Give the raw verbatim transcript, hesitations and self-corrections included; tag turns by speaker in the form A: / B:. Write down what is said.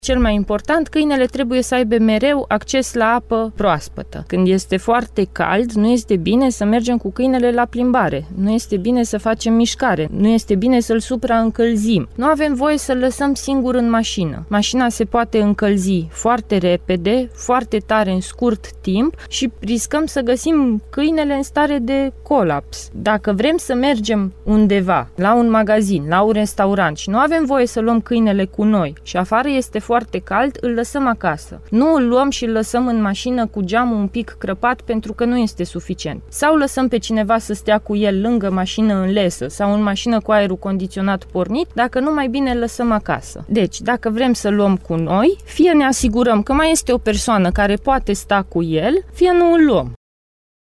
A: Cel mai important, câinele trebuie să aibă mereu acces la apă proaspătă. Când este foarte cald, nu este bine să mergem cu câinele la plimbare, nu este bine să facem mișcare, nu este bine să-l supraîncălzim. Nu avem voie să-l lăsăm singur în mașină. Mașina se poate încălzi foarte repede, foarte tare în scurt timp și riscăm să găsim câinele în stare de colaps. Dacă vrem să mergem undeva, la un magazin, la un restaurant și nu avem voie să luăm câinele cu noi și afară este foarte cald, îl lăsăm acasă. Nu îl luăm și îl lăsăm în mașină cu geamul un pic crăpat pentru că nu este suficient. Sau lăsăm pe cineva să stea cu el lângă mașină în lesă sau în mașină cu aerul condiționat pornit, dacă nu, mai bine îl lăsăm acasă. Deci, dacă vrem să luăm cu noi, fie ne asigurăm că mai este o persoană care poate sta cu el, fie nu îl luăm.